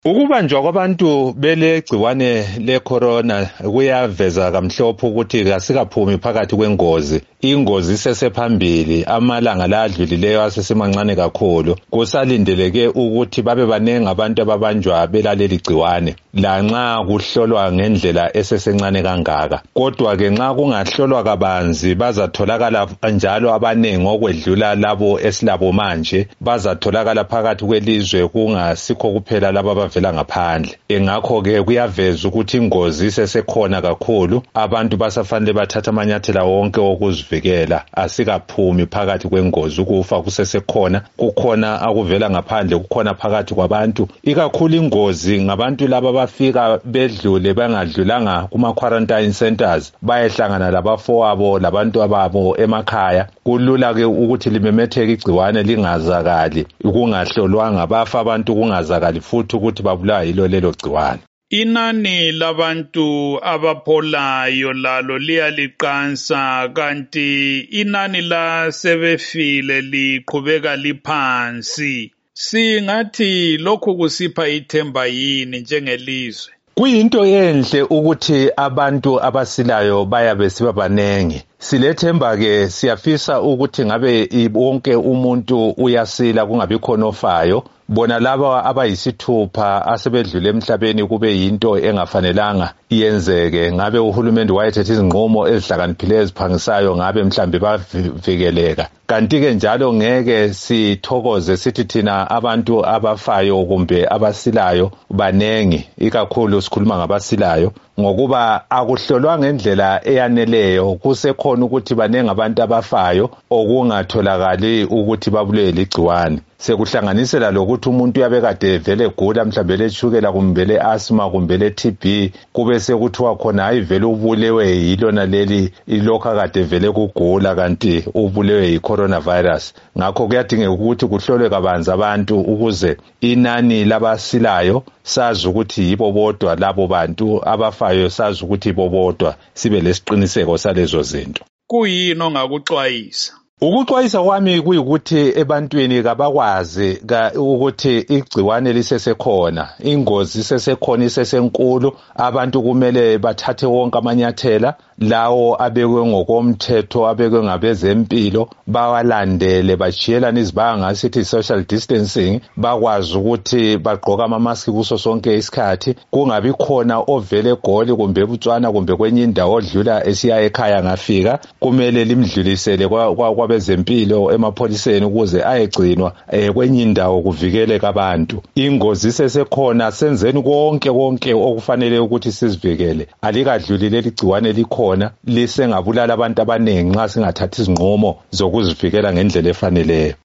Ukubanjwa kwabantu belegciwane le-corona kuyaveza kamhlophe ukuthi asikaphumi phakathi kwengozi. Ingozi isesephambili, amalanga la adlulileyo asesemancane kakhulu. Kusalindeleke ukuthi babe banengi abantu ababanjwa belaleli gciwane, lanxa kuhlolwa ngendlela esesencane kangaka. Kodwa-ke nxa kungahlolwa kabanzi bazatholakala njalo abanengi okwedlula labo esilabo manje, bazatholakala phakathi kwelizwe kungasikho kuphela labo abavela ngaphandle. Ngakho-ke kuyaveza ukuthi ingozi isesekhona kakhulu. Abantu basafanele bathatha amanyathela wonke okuzivikela. Asikaphumi phakathi kwengozi, ukufa kusesekhona. Kukhona akuvela ngaphandle, kukhona phakathi kwabantu. Ikakhulu ingozi ngabantu laba bafika bedlule bangadlulanga kuma-quarantine centers, bayehlangana labafowabo labantu ababo emakhaya. Kulula-ke ukuthi limemetheke igciwane lingazakali, kungahlolwanga bafa abantu kungazakali futhi ukuthi babulawa yilo lelo gciwane. Inani labantu abapholayo lalo liyaliqansa, kanti inani la sebefile liqhubeka liphansi. Singathi lokhu kusipha ithemba yini njengelizwe? Kuyinto enhle ukuthi abantu abasilayo bayabe siba banengi. Silethemba-ke siyafisa ukuthi ngabe wonke umuntu uyasila, kungabi khona ofayo. Bona laba abayisithupha asebedlule emhlabeni kube yinto engafanelanga iyenzeke. Ngabe uhulumende wayethethe izinqumo ezihlakaniphileyo eziphangisayo, ngabe mhlambe bavikeleka. Kanti-ke njalo ngeke sithokoze sithi thina abantu abafayo kumbe abasilayo banengi, ikakhulu sikhuluma ngabasilayo, ngokuba akuhlolwa ngendlela eyaneleyo. Kusekhona ukuthi banengi abantu abafayo okungatholakali ukuthi babulwe ligciwane. Sekuhlanganisela lokuthi umuntu uyabe kade vele egula, mhlawumbe letshukela kumbe le-asthma kumbe le-TB, kube sekuthiwa khona hayi vele ubulewe yilona leli ilokhu akade vele kugula kanti ubulewe yi-coronavirus. Ngakho kuyadingeka ukuthi kuhlolwe kabanzi abantu ukuze inani labasilayo sazi ukuthi yibo bodwa, labo bantu abafayo sazi ukuthi yibo bodwa, sibe lesiqiniseko salezo zinto. Kuyini ongakuxwayisa? Ukuxwayisa kwami kuyikuthi ebantwini kabakwazi ukuthi igciwane lisesekhona, ingozi isesekhona, isesenkulu. Abantu kumele bathathe wonke amanyathela lawo abekwe ngokomthetho, abekwe ngabezempilo, bawalandele, bajiyelane izibanga, sithi social distancing, bakwazi ukuthi bagqoka ama-mask kuso sonke isikhathi. Kungabi khona ovele eGoli kumbe eBotswana kumbe kwenye indawo odlula esiya ekhaya ngafika, kumele limdlulisele kwabezempilo emapholiseni ukuze ayegcinwa kwenye indawo kuvikeleke abantu. Ingozi isesekhona, senzeni konke okufanele ukuthi sizivikele. Alikadluli leli gciwane likhona, lisengabulala abantu abanengi nxa singathathi izinqumo zokuzivikela ngendlela efaneleyo.